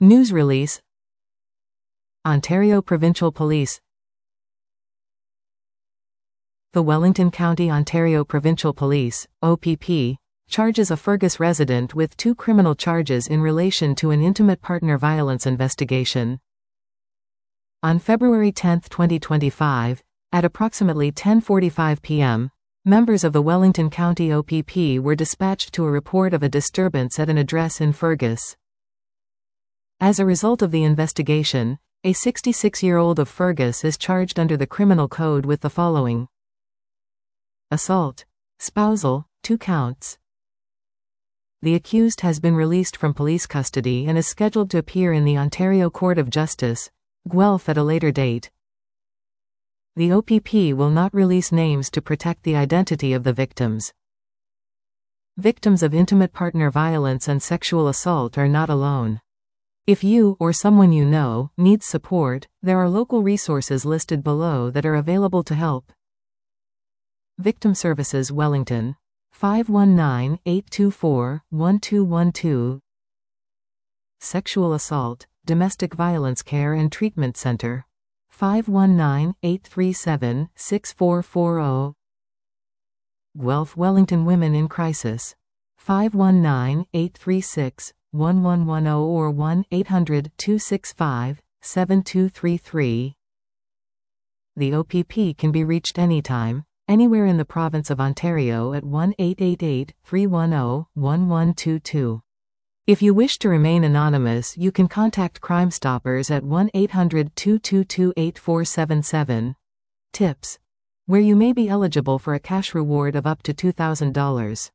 News release. Ontario Provincial Police. The Wellington County, Ontario Provincial Police, OPP, charges a Fergus resident with 2 criminal charges in relation to an intimate partner violence investigation. On February 10, 2025, at approximately 10:45 p.m., members of the Wellington County OPP were dispatched to a report of a disturbance at an address in Fergus. As a result of the investigation, a 66-year-old of Fergus is charged under the Criminal Code with the following: assault, spousal, 2 counts. The accused has been released from police custody and is scheduled to appear in the Ontario Court of Justice, Guelph, at a later date. The OPP will not release names to protect the identity of the victims. Victims of intimate partner violence and sexual assault are not alone. If you, or someone you know, needs support, there are local resources listed below that are available to help. Victim Services Wellington, 519-824-1212. Sexual Assault, Domestic Violence Care and Treatment Center, 519-837-6440. Guelph Wellington Women in Crisis, 519-836-1110 or 1-800-265-7233. The OPP can be reached anytime, anywhere in the province of Ontario at 1-888-310-1122. If you wish to remain anonymous, you can contact Crime Stoppers at 1-800-222-8477. Tips: where you may be eligible for a cash reward of up to $2,000.